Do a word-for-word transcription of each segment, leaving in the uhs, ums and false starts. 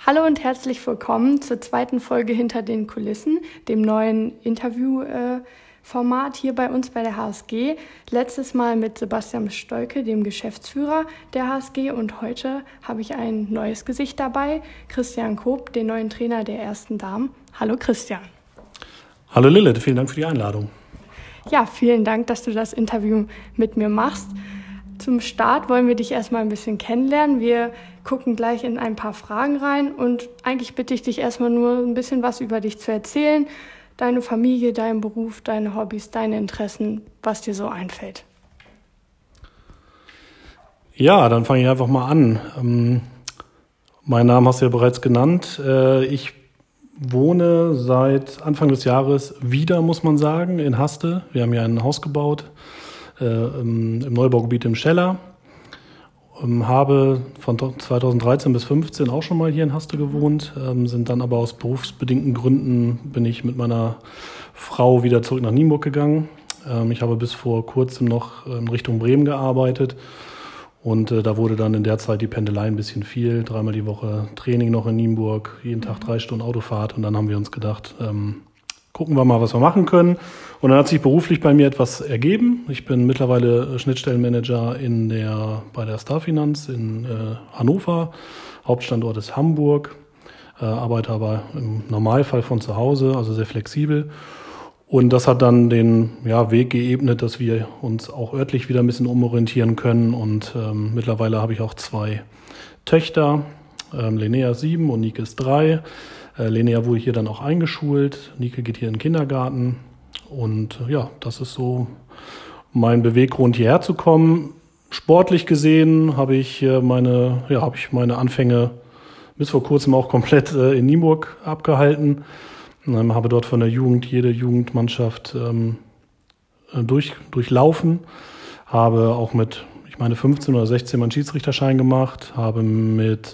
Hallo und herzlich willkommen zur zweiten Folge Hinter den Kulissen, dem neuen Interviewformat hier bei uns bei der H S G. Letztes Mal mit Sebastian Stolke, dem Geschäftsführer der H S G, und heute habe ich ein neues Gesicht dabei, Christian Koop, den neuen Trainer der ersten Damen. Hallo Christian. Hallo Lilith, vielen Dank für die Einladung. Ja, vielen Dank, dass du das Interview mit mir machst. Zum Start wollen wir dich erstmal ein bisschen kennenlernen. Wir gucken gleich in ein paar Fragen rein und eigentlich bitte ich dich erstmal nur ein bisschen was über dich zu erzählen. Deine Familie, deinen Beruf, deine Hobbys, deine Interessen, was dir so einfällt. Ja, dann fange ich einfach mal an. Ähm, meinen Namen hast du ja bereits genannt. Äh, ich wohne seit Anfang des Jahres wieder, muss man sagen, in Haste. Wir haben ja ein Haus gebaut äh, im, im Neubaugebiet im Scheller. Ähm, habe von zweitausenddreizehn bis fünfzehn auch schon mal hier in Haste gewohnt, ähm, sind dann aber aus berufsbedingten Gründen bin ich mit meiner Frau wieder zurück nach Nienburg gegangen. Ähm, ich habe bis vor kurzem noch in Richtung Bremen gearbeitet und äh, da wurde dann in der Zeit die Pendelei ein bisschen viel. Dreimal die Woche Training noch in Nienburg, jeden Tag drei Stunden Autofahrt, und dann haben wir uns gedacht, ähm, gucken wir mal, was wir machen können. Und dann hat sich beruflich bei mir etwas ergeben. Ich bin mittlerweile Schnittstellenmanager in der, bei der Starfinanz in äh, Hannover. Hauptstandort ist Hamburg. Äh, arbeite aber im Normalfall von zu Hause, also sehr flexibel. Und das hat dann den ja, Weg geebnet, dass wir uns auch örtlich wieder ein bisschen umorientieren können. Und ähm, mittlerweile habe ich auch zwei Töchter. Ähm, Linnea ist sieben und Nike ist drei. Äh, Linnea wurde hier dann auch eingeschult. Nike geht hier in den Kindergarten. Und äh, ja, das ist so mein Beweggrund, hierher zu kommen. Sportlich gesehen habe ich äh, meine, ja, habe ich meine Anfänge bis vor kurzem auch komplett äh, in Nienburg abgehalten. Ähm, habe dort von der Jugend jede Jugendmannschaft ähm, durch, durchlaufen. Habe auch mit, ich meine, fünfzehn oder sechzehn meinen Schiedsrichterschein gemacht. Habe mit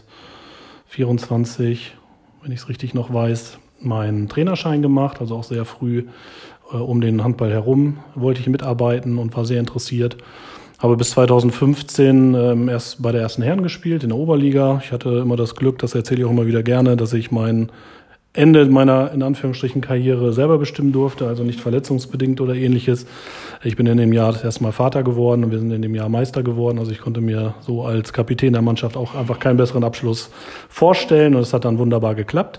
vierundzwanzig, wenn ich es richtig noch weiß, meinen Trainerschein gemacht, also auch sehr früh äh, um den Handball herum wollte ich mitarbeiten und war sehr interessiert. Habe bis zweitausendfünfzehn ähm, erst bei der ersten Herren gespielt, in der Oberliga. Ich hatte immer das Glück, das erzähle ich auch immer wieder gerne, dass ich mein Ende meiner, in Anführungsstrichen, Karriere selber bestimmen durfte, also nicht verletzungsbedingt oder ähnliches. Ich bin in dem Jahr das erste Mal Vater geworden und wir sind in dem Jahr Meister geworden. Also ich konnte mir so als Kapitän der Mannschaft auch einfach keinen besseren Abschluss vorstellen und es hat dann wunderbar geklappt.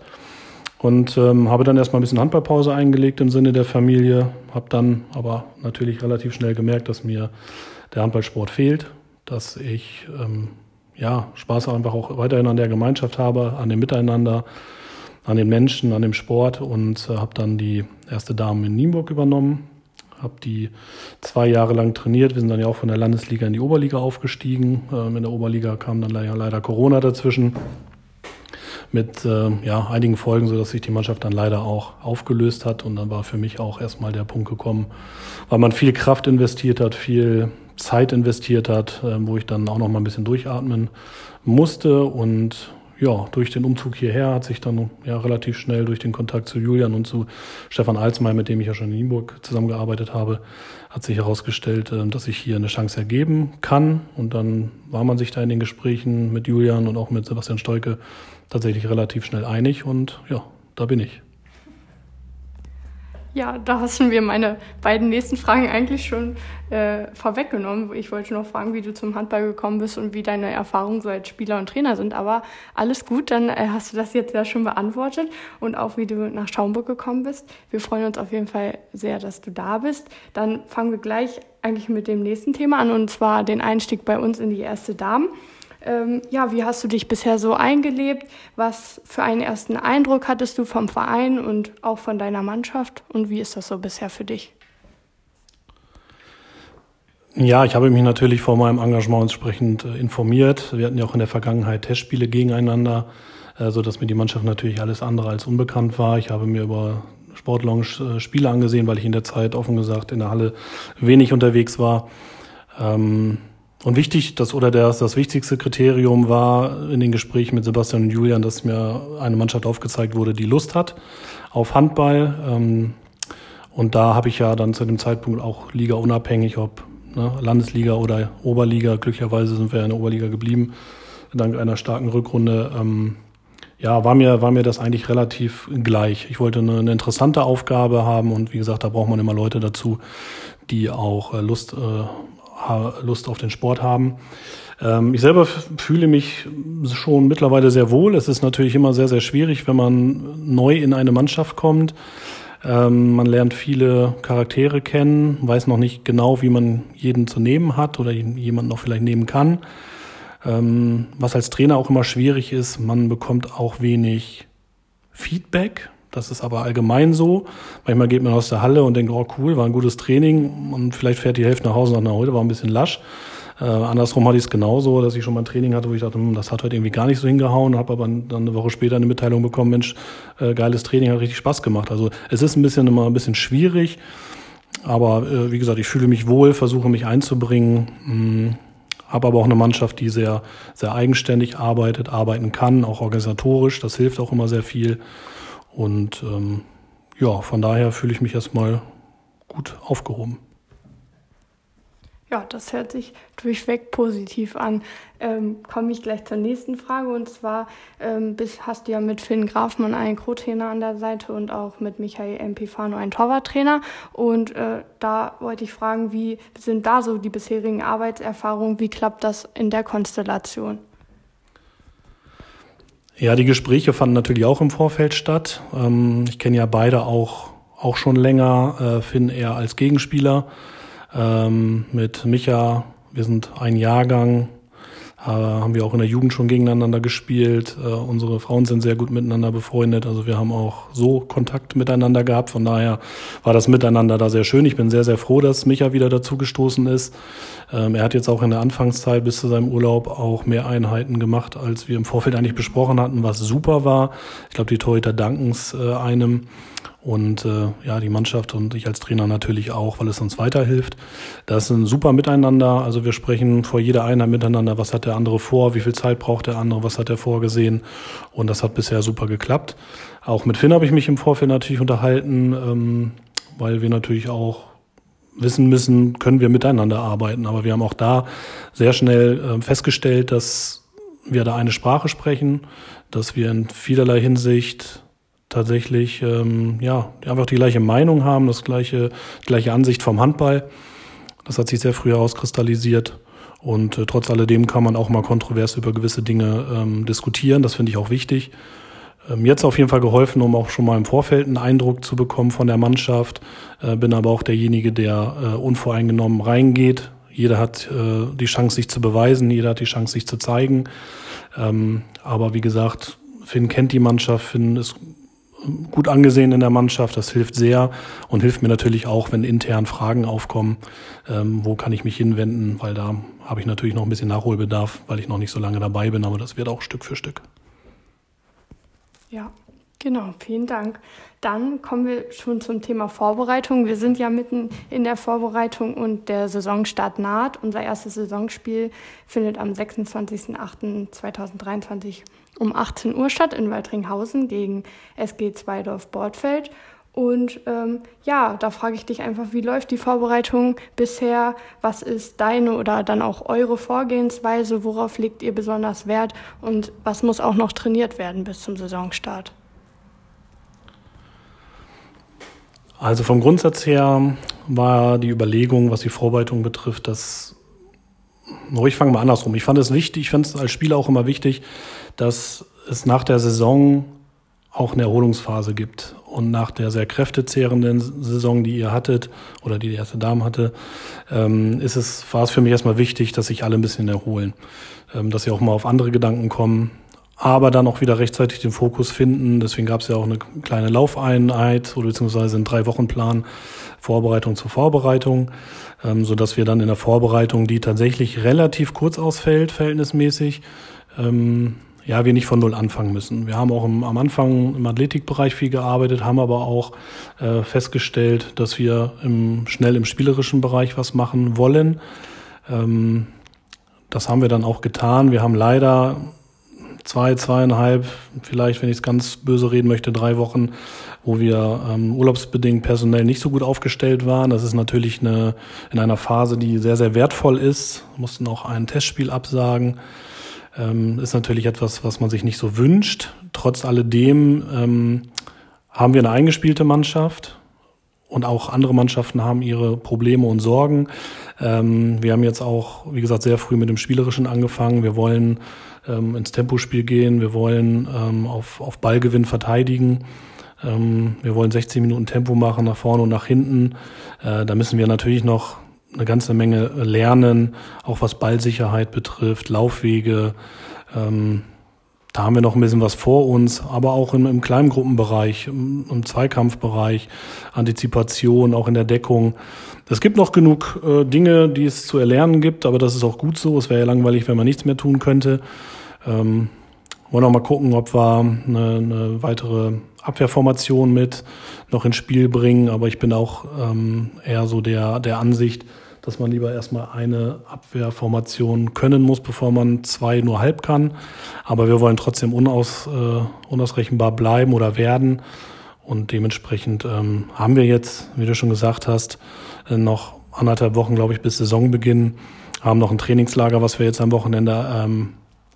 Und ähm, habe dann erstmal ein bisschen Handballpause eingelegt im Sinne der Familie, habe dann aber natürlich relativ schnell gemerkt, dass mir der Handballsport fehlt, dass ich ähm, ja Spaß einfach auch weiterhin an der Gemeinschaft habe, an dem Miteinander, an den Menschen, an dem Sport, und äh, habe dann die erste Dame in Nienburg übernommen, habe die zwei Jahre lang trainiert. Wir sind dann ja auch von der Landesliga in die Oberliga aufgestiegen. Ähm, in der Oberliga kam dann leider, leider Corona dazwischen mit äh, ja, einigen Folgen, sodass sich die Mannschaft dann leider auch aufgelöst hat. Und dann war für mich auch erstmal der Punkt gekommen, weil man viel Kraft investiert hat, viel Zeit investiert hat, äh, wo ich dann auch noch mal ein bisschen durchatmen musste. Und ja, durch den Umzug hierher hat sich dann ja relativ schnell durch den Kontakt zu Julian und zu Stefan Alsmeier, mit dem ich ja schon in Nienburg zusammengearbeitet habe, hat sich herausgestellt, dass sich hier eine Chance ergeben kann. Und dann war man sich da in den Gesprächen mit Julian und auch mit Sebastian Stolke tatsächlich relativ schnell einig, und ja, da bin ich. Ja, da hast du mir meine beiden nächsten Fragen eigentlich schon äh, vorweggenommen. Ich wollte noch fragen, wie du zum Handball gekommen bist und wie deine Erfahrungen so als Spieler und Trainer sind. Aber alles gut, dann äh, hast du das jetzt ja schon beantwortet und auch wie du nach Schaumburg gekommen bist. Wir freuen uns auf jeden Fall sehr, dass du da bist. Dann fangen wir gleich eigentlich mit dem nächsten Thema an, und zwar den Einstieg bei uns in die erste Damen. Ähm, ja, wie hast du dich bisher so eingelebt? Was für einen ersten Eindruck hattest du vom Verein und auch von deiner Mannschaft? Und wie ist das so bisher für dich? Ja, ich habe mich natürlich vor meinem Engagement entsprechend äh, informiert. Wir hatten ja auch in der Vergangenheit Testspiele gegeneinander, äh, sodass mir die Mannschaft natürlich alles andere als unbekannt war. Ich habe mir über Sportlounge äh, Spiele angesehen, weil ich in der Zeit, offen gesagt, in der Halle wenig unterwegs war. Ähm, Und wichtig, das oder das, das wichtigste Kriterium war in den Gesprächen mit Sebastian und Julian, dass mir eine Mannschaft aufgezeigt wurde, die Lust hat auf Handball. Und da habe ich ja dann zu dem Zeitpunkt auch Liga unabhängig, ob ne, Landesliga oder Oberliga, glücklicherweise sind wir ja in der Oberliga geblieben, dank einer starken Rückrunde, ähm, ja, war mir, war mir das eigentlich relativ gleich. Ich wollte eine, eine interessante Aufgabe haben und wie gesagt, da braucht man immer Leute dazu, die auch äh, Lust, äh, Lust auf den Sport haben. Ähm, ich selber f- fühle mich schon mittlerweile sehr wohl. Es ist natürlich immer sehr, sehr schwierig, wenn man neu in eine Mannschaft kommt. Ähm, man lernt viele Charaktere kennen, weiß noch nicht genau, wie man jeden zu nehmen hat oder jemanden noch vielleicht nehmen kann. Ähm, was als Trainer auch immer schwierig ist, man bekommt auch wenig Feedback. Das ist aber allgemein so. Manchmal geht man aus der Halle und denkt, oh cool, war ein gutes Training und vielleicht fährt die Hälfte nach Hause und sagt, na, heute war ein bisschen lasch. Äh, andersrum hatte ich es genauso, dass ich schon mal ein Training hatte, wo ich dachte, hm, das hat heute irgendwie gar nicht so hingehauen, habe aber dann eine Woche später eine Mitteilung bekommen, Mensch, äh, geiles Training, hat richtig Spaß gemacht. Also es ist ein bisschen immer ein bisschen schwierig, aber äh, wie gesagt, ich fühle mich wohl, versuche mich einzubringen, mh, habe aber auch eine Mannschaft, die sehr, sehr eigenständig arbeitet, arbeiten kann, auch organisatorisch, das hilft auch immer sehr viel und ähm, ja, von daher fühle ich mich erstmal gut aufgehoben. Ja, das hört sich durchweg positiv an. Ähm, komme ich gleich zur nächsten Frage und zwar ähm, bist, hast du ja mit Finn Grafmann einen Co-Trainer an der Seite und auch mit Michael Mpifano einen Torwarttrainer und äh, da wollte ich fragen, wie sind da so die bisherigen Arbeitserfahrungen, wie klappt das in der Konstellation? Ja, die Gespräche fanden natürlich auch im Vorfeld statt. Ähm, ich kenne ja beide auch, auch schon länger, äh, Finn eher als Gegenspieler. Ähm, mit Micha, wir sind ein Jahrgang, äh, haben wir auch in der Jugend schon gegeneinander gespielt. Äh, unsere Frauen sind sehr gut miteinander befreundet, also wir haben auch so Kontakt miteinander gehabt. Von daher war das Miteinander da sehr schön. Ich bin sehr, sehr froh, dass Micha wieder dazugestoßen ist. Ähm, er hat jetzt auch in der Anfangszeit bis zu seinem Urlaub auch mehr Einheiten gemacht, als wir im Vorfeld eigentlich besprochen hatten, was super war. Ich glaube, die Torhüter danken es äh, einem. Und äh, ja, die Mannschaft und ich als Trainer natürlich auch, weil es uns weiterhilft. Das ist ein super Miteinander. Also wir sprechen vor jeder Einheit miteinander, was hat der andere vor, wie viel Zeit braucht der andere, was hat er vorgesehen. Und das hat bisher super geklappt. Auch mit Finn habe ich mich im Vorfeld natürlich unterhalten, ähm, weil wir natürlich auch wissen müssen, können wir miteinander arbeiten. Aber wir haben auch da sehr schnell äh, festgestellt, dass wir da eine Sprache sprechen, dass wir in vielerlei Hinsicht tatsächlich ähm, ja einfach die gleiche Meinung haben, das gleiche gleiche Ansicht vom Handball. Das hat sich sehr früh herauskristallisiert und äh, trotz alledem kann man auch mal kontrovers über gewisse Dinge ähm, diskutieren. Das finde ich auch wichtig. Ähm, jetzt auf jeden Fall geholfen, um auch schon mal im Vorfeld einen Eindruck zu bekommen von der Mannschaft. Äh, bin aber auch derjenige, der äh, unvoreingenommen reingeht. Jeder hat äh, die Chance, sich zu beweisen. Jeder hat die Chance, sich zu zeigen. Ähm, aber wie gesagt, Finn kennt die Mannschaft. Finn ist gut angesehen in der Mannschaft, das hilft sehr und hilft mir natürlich auch, wenn intern Fragen aufkommen, ähm, wo kann ich mich hinwenden, weil da habe ich natürlich noch ein bisschen Nachholbedarf, weil ich noch nicht so lange dabei bin, aber das wird auch Stück für Stück. Ja, genau, vielen Dank. Dann kommen wir schon zum Thema Vorbereitung. Wir sind ja mitten in der Vorbereitung und der Saisonstart naht. Unser erstes Saisonspiel findet am sechsundzwanzigsten achten zweitausenddreiundzwanzig um achtzehn Uhr statt in Waltringhausen gegen S G Zweidorf Bortfeld. Und ähm, ja, da frage ich dich einfach, wie läuft die Vorbereitung bisher? Was ist deine oder dann auch eure Vorgehensweise? Worauf legt ihr besonders Wert? Und was muss auch noch trainiert werden bis zum Saisonstart? Also vom Grundsatz her war die Überlegung, was die Vorbereitung betrifft, dass, no, ich fange mal andersrum. Ich fand es wichtig, ich fand es als Spieler auch immer wichtig, dass es nach der Saison auch eine Erholungsphase gibt. Und nach der sehr kräftezehrenden Saison, die ihr hattet oder die die erste Dame hatte, ähm, ist es, war es für mich erstmal wichtig, dass sich alle ein bisschen erholen. Ähm, dass sie auch mal auf andere Gedanken kommen, aber dann auch wieder rechtzeitig den Fokus finden. Deswegen gab es ja auch eine kleine Laufeinheit oder beziehungsweise einen Drei-Wochen-Plan, Vorbereitung zur Vorbereitung, ähm, sodass wir dann in der Vorbereitung, die tatsächlich relativ kurz ausfällt, verhältnismäßig, ähm, ja, wir nicht von Null anfangen müssen. Wir haben auch im, am Anfang im Athletikbereich viel gearbeitet, haben aber auch äh, festgestellt, dass wir im, schnell im spielerischen Bereich was machen wollen. Ähm, das haben wir dann auch getan. Wir haben leider zwei, zweieinhalb, vielleicht, wenn ich es ganz böse reden möchte, drei Wochen, wo wir ähm, urlaubsbedingt personell nicht so gut aufgestellt waren. Das ist natürlich eine in einer Phase, die sehr, sehr wertvoll ist. Wir mussten auch ein Testspiel absagen. Ähm, ist natürlich etwas, was man sich nicht so wünscht. Trotz alledem ähm, haben wir eine eingespielte Mannschaft und auch andere Mannschaften haben ihre Probleme und Sorgen. Ähm, wir haben jetzt auch, wie gesagt, sehr früh mit dem Spielerischen angefangen. Wir wollen ähm, ins Tempospiel gehen, wir wollen ähm, auf, auf Ballgewinn verteidigen. Ähm, wir wollen sechzehn Minuten Tempo machen, nach vorne und nach hinten. Äh, da müssen wir natürlich noch eine ganze Menge lernen, auch was Ballsicherheit betrifft, Laufwege. Ähm, da haben wir noch ein bisschen was vor uns, aber auch im, im Kleingruppenbereich, im, im Zweikampfbereich, Antizipation, auch in der Deckung. Es gibt noch genug äh, Dinge, die es zu erlernen gibt, aber das ist auch gut so. Es wäre ja langweilig, wenn man nichts mehr tun könnte. Ähm, wollen auch mal gucken, ob wir eine, eine weitere Abwehrformation mit noch ins Spiel bringen, aber ich bin auch ähm, eher so der, der Ansicht, dass man lieber erstmal eine Abwehrformation können muss, bevor man zwei nur halb kann. Aber wir wollen trotzdem unaus, äh, unausrechenbar bleiben oder werden. Und dementsprechend ähm, haben wir jetzt, wie du schon gesagt hast, äh, noch anderthalb Wochen, glaube ich, bis Saisonbeginn. Haben noch ein Trainingslager, was wir jetzt am Wochenende ähm,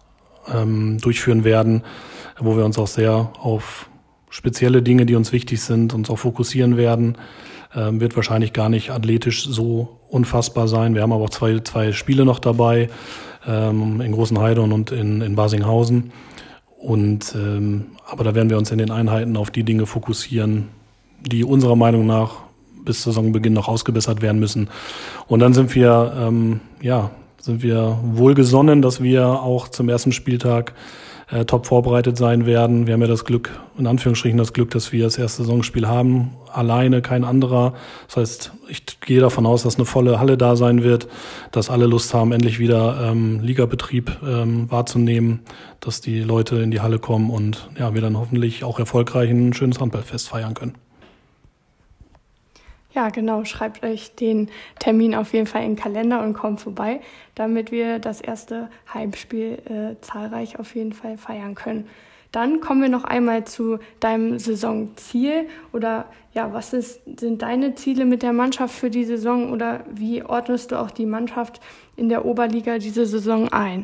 ähm, durchführen werden, wo wir uns auch sehr auf spezielle Dinge, die uns wichtig sind, uns auch fokussieren werden. Ähm, wird wahrscheinlich gar nicht athletisch so unfassbar sein. Wir haben aber auch zwei, zwei Spiele noch dabei, ähm, in Großenheidern und in, in Basinghausen. Und, ähm, aber da werden wir uns in den Einheiten auf die Dinge fokussieren, die unserer Meinung nach bis Saisonbeginn noch ausgebessert werden müssen. Und dann sind wir, ähm, ja, sind wir wohlgesonnen, dass wir auch zum ersten Spieltag äh, top vorbereitet sein werden. Wir haben ja das Glück, in Anführungsstrichen das Glück, dass wir das erste Saisonspiel haben. Alleine, kein anderer. Das heißt, ich gehe davon aus, dass eine volle Halle da sein wird, dass alle Lust haben, endlich wieder ähm, Ligabetrieb ähm, wahrzunehmen, dass die Leute in die Halle kommen und ja, wir dann hoffentlich auch erfolgreich ein schönes Handballfest feiern können. Ja, genau. Schreibt euch den Termin auf jeden Fall in den Kalender und kommt vorbei, damit wir das erste Heimspiel äh, zahlreich auf jeden Fall feiern können. Dann kommen wir noch einmal zu deinem Saisonziel oder ja, was ist, sind deine Ziele mit der Mannschaft für die Saison oder wie ordnest du auch die Mannschaft in der Oberliga diese Saison ein?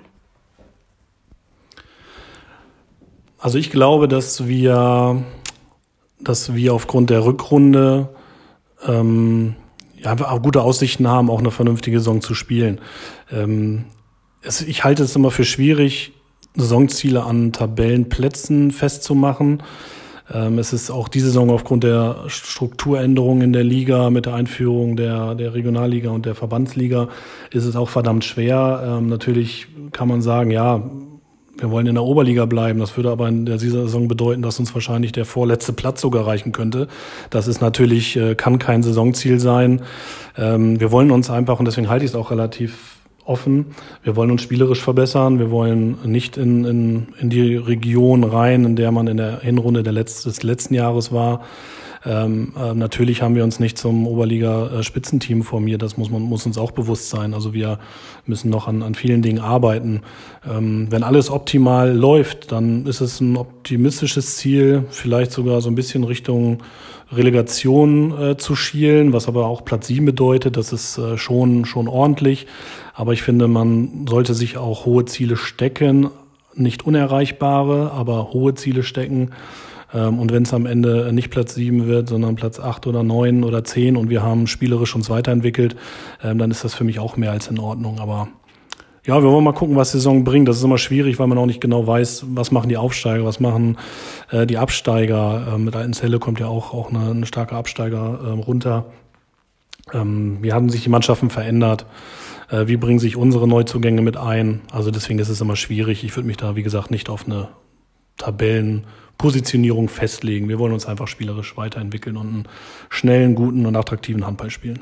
Also ich glaube, dass wir, dass wir aufgrund der Rückrunde ähm, ja, einfach gute Aussichten haben, auch eine vernünftige Saison zu spielen. Ähm, es, ich halte es immer für schwierig, Saisonziele an Tabellenplätzen festzumachen. Ähm, es ist auch diese Saison aufgrund der Strukturänderungen in der Liga mit der Einführung der, der Regionalliga und der Verbandsliga ist es auch verdammt schwer. Ähm, natürlich kann man sagen, ja, wir wollen in der Oberliga bleiben. Das würde aber in dieser Saison bedeuten, dass uns wahrscheinlich der vorletzte Platz sogar reichen könnte. Das ist natürlich, kann kein Saisonziel sein. Wir wollen uns einfach, und deswegen halte ich es auch relativ offen, wir wollen uns spielerisch verbessern. Wir wollen nicht in, in, in die Region rein, in der man in der Hinrunde der Letz-, des letzten Jahres war. Ähm, äh, natürlich haben wir uns nicht zum Oberliga-Spitzenteam formiert, das muss man muss uns auch bewusst sein. Also wir müssen noch an, an vielen Dingen arbeiten. Ähm, wenn alles optimal läuft, dann ist es ein optimistisches Ziel, vielleicht sogar so ein bisschen Richtung Relegation äh, zu schielen, was aber auch Platz sieben bedeutet. Das ist äh, schon schon ordentlich. Aber ich finde, man sollte sich auch hohe Ziele stecken, nicht unerreichbare, aber hohe Ziele stecken. Und wenn es am Ende nicht Platz sieben wird, sondern Platz acht oder neun oder zehn und wir haben spielerisch uns weiterentwickelt, dann ist das für mich auch mehr als in Ordnung. Aber ja, wir wollen mal gucken, was die Saison bringt. Das ist immer schwierig, weil man auch nicht genau weiß, was machen die Aufsteiger, was machen äh, die Absteiger. Ähm, mit Altenzelle kommt ja auch, auch eine, eine starke Absteiger ähm, runter. Ähm, wie haben sich die Mannschaften verändert? Äh, wie bringen sich unsere Neuzugänge mit ein? Also deswegen ist es immer schwierig. Ich würde mich da, wie gesagt, nicht auf eine Tabellenpositionierung festlegen. Wir wollen uns einfach spielerisch weiterentwickeln und einen schnellen, guten und attraktiven Handball spielen.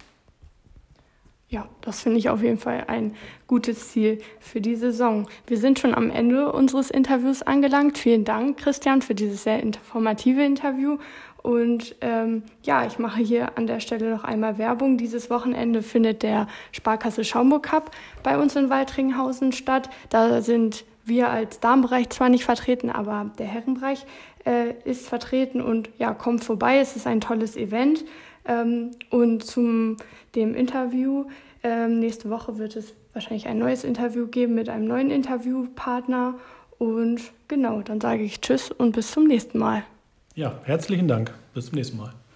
Ja, das finde ich auf jeden Fall ein gutes Ziel für die Saison. Wir sind schon am Ende unseres Interviews angelangt. Vielen Dank, Christian, für dieses sehr informative Interview. Und ähm, ja, ich mache hier an der Stelle noch einmal Werbung. Dieses Wochenende findet der Sparkasse Schaumburg Cup bei uns in Waldringhausen statt. Da sind wir als Damenbereich zwar nicht vertreten, aber der Herrenbereich äh, ist vertreten und ja, kommt vorbei. Es ist ein tolles Event. Ähm, und zum dem Interview Ähm, nächste Woche wird es wahrscheinlich ein neues Interview geben mit einem neuen Interviewpartner. Und genau, dann sage ich Tschüss und bis zum nächsten Mal. Ja, herzlichen Dank. Bis zum nächsten Mal.